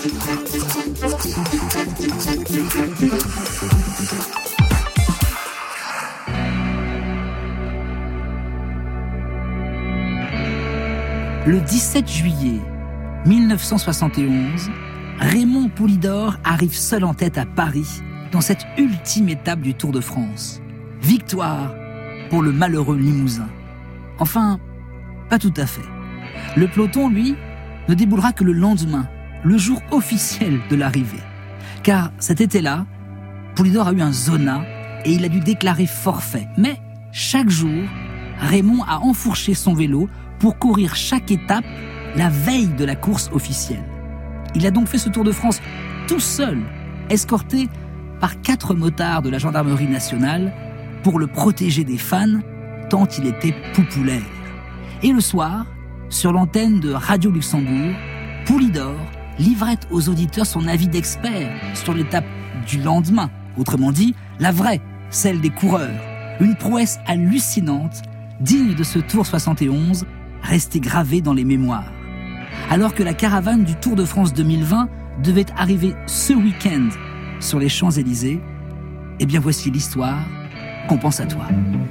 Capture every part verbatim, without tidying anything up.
Le dix-sept juillet mille neuf cent soixante et onze, Raymond Poulidor arrive seul en tête à Paris dans cette ultime étape du Tour de France. Victoire pour le malheureux Limousin. Enfin, pas tout à fait. Le peloton, lui, ne déboulera que le lendemain, le jour officiel de l'arrivée. Car cet été-là, Poulidor a eu un zona et il a dû déclarer forfait. Mais chaque jour, Raymond a enfourché son vélo pour courir chaque étape la veille de la course officielle. Il a donc fait ce Tour de France tout seul, escorté par quatre motards de la gendarmerie nationale pour le protéger des fans, tant il était populaire. Et le soir, sur l'antenne de Radio Luxembourg, Poulidor livrait aux auditeurs son avis d'expert sur l'étape du lendemain, autrement dit, la vraie, celle des coureurs. Une prouesse hallucinante, digne de ce Tour soixante et onze, restée gravée dans les mémoires. Alors que la caravane du Tour de France deux mille vingt devait arriver ce week-end sur les Champs-Élysées, eh bien voici l'histoire qu'on pense à toi.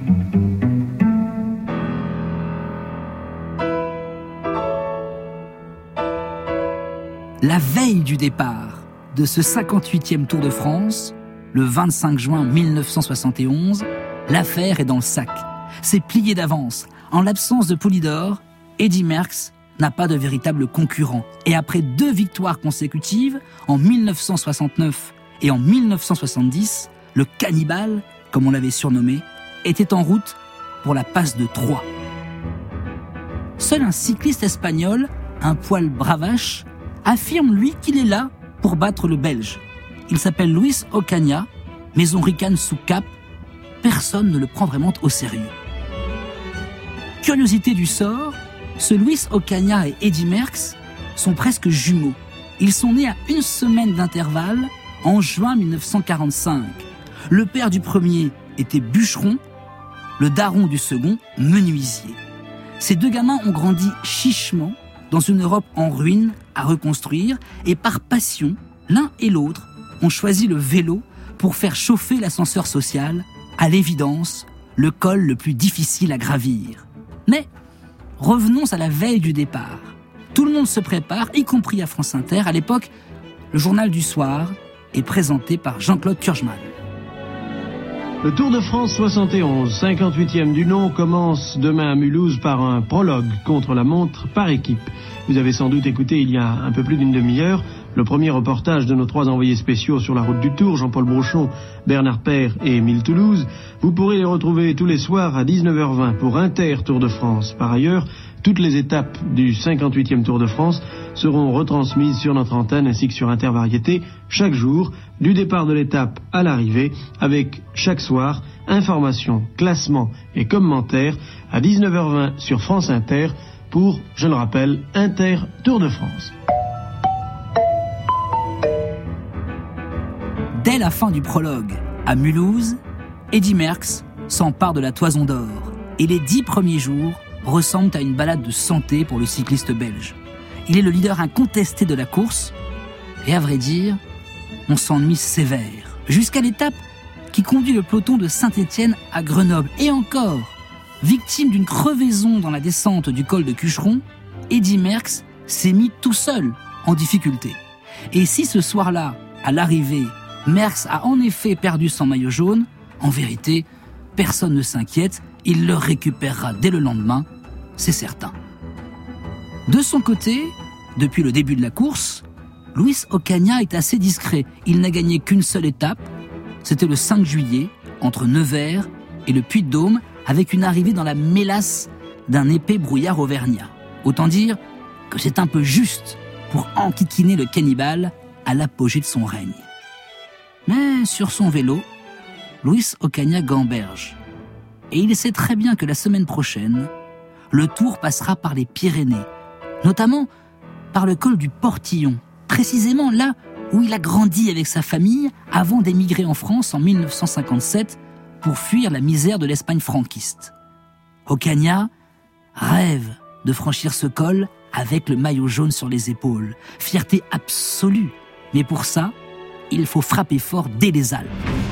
La veille du départ de ce cinquante-huitième Tour de France, le vingt-cinq juin mille neuf cent soixante et onze, l'affaire est dans le sac. C'est plié d'avance. En l'absence de Poulidor, Eddy Merckx n'a pas de véritable concurrent. Et après deux victoires consécutives, en mille neuf cent soixante-neuf et en mille neuf cent soixante-dix, le cannibale, comme on l'avait surnommé, était en route pour la passe de Troyes. Seul un cycliste espagnol, un poil bravache, affirme lui qu'il est là pour battre le Belge. Il s'appelle Luis Ocaña, mais on ricane sous cap. Personne ne le prend vraiment au sérieux. Curiosité du sort, ce Luis Ocaña et Eddy Merckx sont presque jumeaux. Ils sont nés à une semaine d'intervalle en juin mille neuf cent quarante-cinq. Le père du premier était bûcheron, le daron du second, menuisier. Ces deux gamins ont grandi chichement dans une Europe en ruine à reconstruire et par passion, l'un et l'autre ont choisi le vélo pour faire chauffer l'ascenseur social, à l'évidence, le col le plus difficile à gravir. Mais revenons à la veille du départ. Tout le monde se prépare, y compris à France Inter. À l'époque, le journal du soir est présenté par Jean-Claude Kurgeman. Le Tour de France soixante et onze, cinquante-huitième du nom, commence demain à Mulhouse par un prologue contre la montre par équipe. Vous avez sans doute écouté il y a un peu plus d'une demi-heure le premier reportage de nos trois envoyés spéciaux sur la route du Tour, Jean-Paul Brochon, Bernard Père et Émile Toulouse. Vous pourrez les retrouver tous les soirs à dix-neuf heures vingt pour Inter Tour de France. Par ailleurs, toutes les étapes du cinquante-huitième Tour de France seront retransmises sur notre antenne ainsi que sur Inter Variété chaque jour, du départ de l'étape à l'arrivée, avec chaque soir informations, classements et commentaires à dix-neuf heures vingt sur France Inter pour, je le rappelle, Inter Tour de France. Dès la fin du prologue, à Mulhouse, Eddy Merckx s'empare de la Toison d'Or et les dix premiers jours ressemblent à une balade de santé pour le cycliste belge. Il est le leader incontesté de la course et à vrai dire, on s'ennuie sévère. Jusqu'à l'étape qui conduit le peloton de Saint-Étienne à Grenoble. Et encore, victime d'une crevaison dans la descente du col de Cucheron, Eddy Merckx s'est mis tout seul en difficulté. Et si ce soir-là, à l'arrivée, Merckx a en effet perdu son maillot jaune, en vérité, personne ne s'inquiète, il le récupérera dès le lendemain, c'est certain. De son côté, depuis le début de la course, Luis Ocaña est assez discret. Il n'a gagné qu'une seule étape, c'était le cinq juillet, entre Nevers et le Puy-de-Dôme, avec une arrivée dans la mélasse d'un épais brouillard auvergnat. Autant dire que c'est un peu juste pour enquiquiner le cannibale à l'apogée de son règne. Mais sur son vélo, Luis Ocaña gamberge. Et il sait très bien que la semaine prochaine, le Tour passera par les Pyrénées, notamment par le col du Portillon, précisément là où il a grandi avec sa famille avant d'émigrer en France en mille neuf cent cinquante-sept pour fuir la misère de l'Espagne franquiste. Ocaña rêve de franchir ce col avec le maillot jaune sur les épaules. Fierté absolue. Mais pour ça, il faut frapper fort dès les Alpes.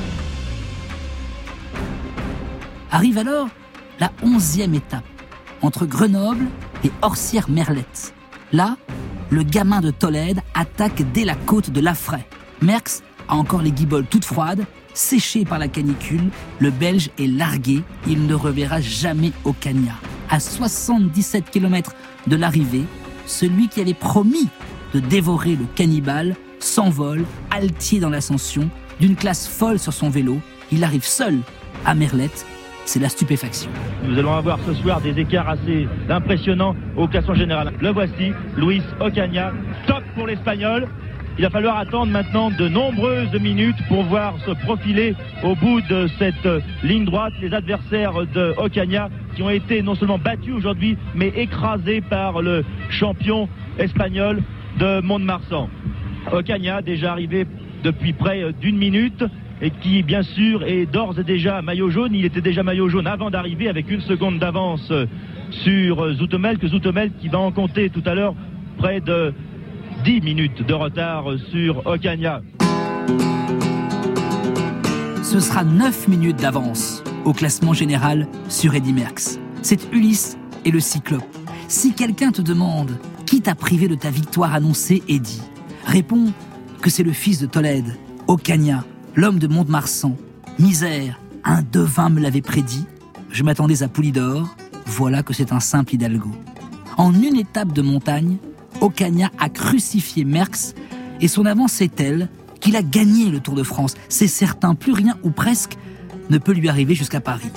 Arrive alors la onzième étape, entre Grenoble et Orsières-Merlette. Là, le gamin de Tolède attaque dès la côte de Laffrey. Merckx a encore les guiboles toutes froides, séchées par la canicule. Le Belge est largué, il ne reverra jamais Ocaña. À soixante-dix-sept kilomètres de l'arrivée, celui qui avait promis de dévorer le cannibale s'envole, altier dans l'ascension, d'une classe folle sur son vélo. Il arrive seul à Merlette. C'est la stupéfaction. Nous allons avoir ce soir des écarts assez impressionnants au classement général. Le voici, Luis Ocaña, top pour l'Espagnol. Il va falloir attendre maintenant de nombreuses minutes pour voir se profiler au bout de cette ligne droite les adversaires de Ocaña qui ont été non seulement battus aujourd'hui, mais écrasés par le champion espagnol de Mont-de-Marsan. Ocaña, déjà arrivé depuis près d'une minute, et qui bien sûr est d'ores et déjà maillot jaune. Il était déjà maillot jaune avant d'arriver avec une seconde d'avance sur Zoetemelk. Zoetemelk qui va en compter tout à l'heure près de dix minutes de retard sur Ocaña. Ce sera neuf minutes d'avance au classement général sur Eddy Merckx. C'est Ulysse et le Cyclope. Si quelqu'un te demande qui t'a privé de ta victoire annoncée, Eddy, réponds que c'est le fils de Tolède, Ocaña, l'homme de Mont-de-Marsan. Misère, un devin me l'avait prédit. Je m'attendais à Poulidor. Voilà que c'est un simple hidalgo. En une étape de montagne, Ocaña a crucifié Merckx et son avance est telle qu'il a gagné le Tour de France. C'est certain, plus rien ou presque ne peut lui arriver jusqu'à Paris.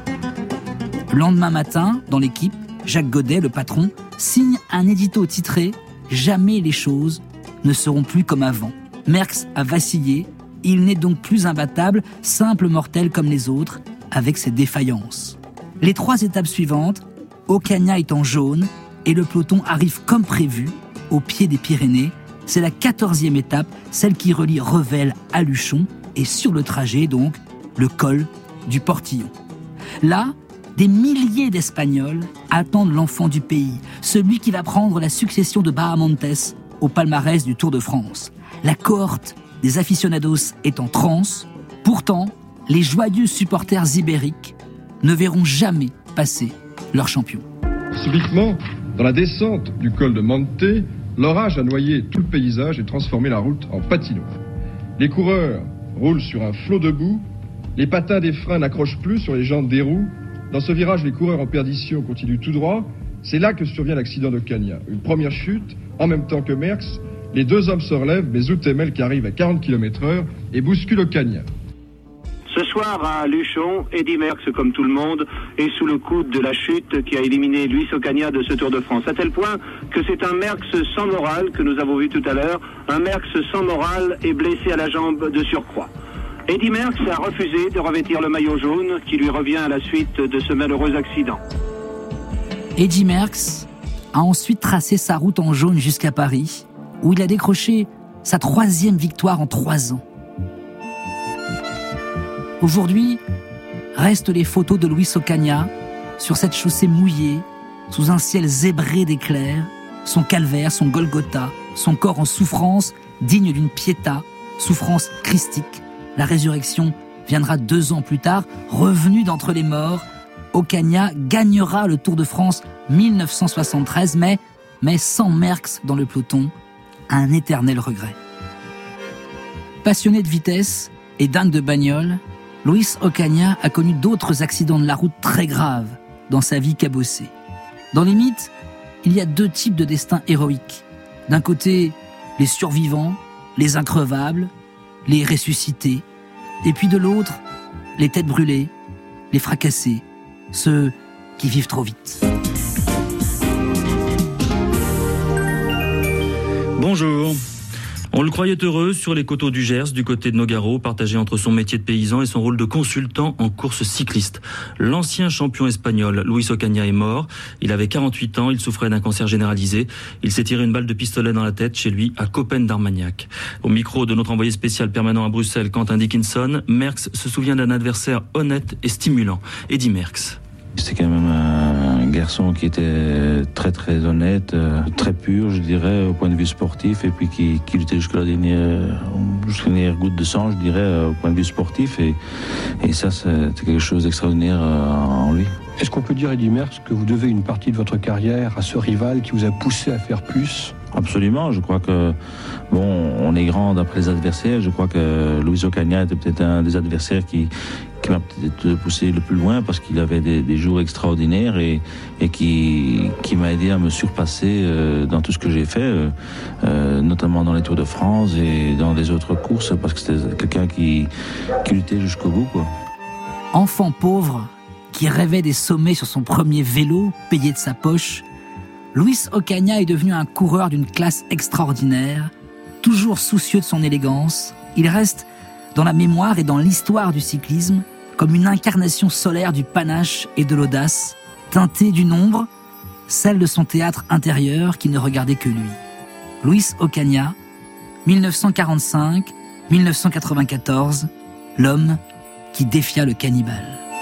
Le lendemain matin, dans l'équipe, Jacques Godet, le patron, signe un édito titré « Jamais les choses ne seront plus comme avant ». Merckx a vacillé. Il n'est donc plus imbattable, simple mortel comme les autres, avec ses défaillances. Les trois étapes suivantes, Ocaña est en jaune et le peloton arrive comme prévu, au pied des Pyrénées. C'est la quatorzième étape, celle qui relie Revel à Luchon, et sur le trajet, donc, le col du Portillon. Là, des milliers d'Espagnols attendent l'enfant du pays, celui qui va prendre la succession de Bahamontes au palmarès du Tour de France. La cohorte des aficionados est en transe. Pourtant, les joyeux supporters ibériques ne verront jamais passer leur champion. Subitement, dans la descente du col de Monte, l'orage a noyé tout le paysage et transformé la route en patinoire. Les coureurs roulent sur un flot de boue, les patins des freins n'accrochent plus sur les jantes des roues. Dans ce virage, les coureurs en perdition continuent tout droit. C'est là que survient l'accident d'Ocaña. Une première chute, en même temps que Merckx. Les deux hommes se relèvent, mais Zoetemelk arrive à quarante kilomètres heure et bouscule Ocaña. Ce soir à Luchon, Eddy Merckx, comme tout le monde, est sous le coup de la chute qui a éliminé Luis Ocaña de ce Tour de France. À tel point que c'est un Merckx sans morale que nous avons vu tout à l'heure. Un Merckx sans morale et blessé à la jambe de surcroît. Eddy Merckx a refusé de revêtir le maillot jaune qui lui revient à la suite de ce malheureux accident. Eddy Merckx a ensuite tracé sa route en jaune jusqu'à Paris, où il a décroché sa troisième victoire en trois ans. Aujourd'hui, restent les photos de Luis Ocaña sur cette chaussée mouillée, sous un ciel zébré d'éclairs, son calvaire, son Golgotha, son corps en souffrance, digne d'une Pietà, souffrance christique. La résurrection viendra deux ans plus tard, revenu d'entre les morts. Ocaña gagnera le Tour de France mille neuf cent soixante-treize, mais, mais sans Merckx dans le peloton, un éternel regret. Passionné de vitesse et dingue de bagnole, Luis Ocaña a connu d'autres accidents de la route très graves dans sa vie cabossée. Dans les mythes, il y a deux types de destins héroïques. D'un côté, les survivants, les increvables, les ressuscités, et puis de l'autre, les têtes brûlées, les fracassés, ceux qui vivent trop vite. Bonjour. On le croyait heureux sur les coteaux du Gers, du côté de Nogaro, partagé entre son métier de paysan et son rôle de consultant en course cycliste. L'ancien champion espagnol, Luis Ocaña, est mort. Il avait quarante-huit ans, il souffrait d'un cancer généralisé. Il s'est tiré une balle de pistolet dans la tête chez lui, à Coppen d'Armagnac. Au micro de notre envoyé spécial permanent à Bruxelles, Quentin Dickinson, Merckx se souvient d'un adversaire honnête et stimulant, Eddy Merckx. C'était quand même un garçon qui était très très honnête, très pur, je dirais, au point de vue sportif, et puis qui, qui luttait jusqu'à la dernière, jusqu'à la dernière goutte de sang, je dirais, au point de vue sportif. Et, et ça, c'était quelque chose d'extraordinaire en lui. Est-ce qu'on peut dire, Eddy Merckx, que vous devez une partie de votre carrière à ce rival qui vous a poussé à faire plus ? Absolument, je crois que, bon, on est grand d'après les adversaires. Je crois que Luis Ocaña était peut-être un des adversaires qui, qui m'a peut-être poussé le plus loin parce qu'il avait des, des jours extraordinaires et, et qui, qui m'a aidé à me surpasser euh, dans tout ce que j'ai fait, euh, euh, notamment dans les Tours de France et dans les autres courses, parce que c'était quelqu'un qui, qui luttait jusqu'au bout, quoi. Enfant pauvre, qui rêvait des sommets sur son premier vélo, payé de sa poche, Luis Ocaña est devenu un coureur d'une classe extraordinaire, toujours soucieux de son élégance. Il reste dans la mémoire et dans l'histoire du cyclisme comme une incarnation solaire du panache et de l'audace, teintée d'une ombre, celle de son théâtre intérieur qui ne regardait que lui. Luis Ocaña, dix-neuf cent quarante-cinq à dix-neuf cent quatre-vingt-quatorze, l'homme qui défia le cannibale.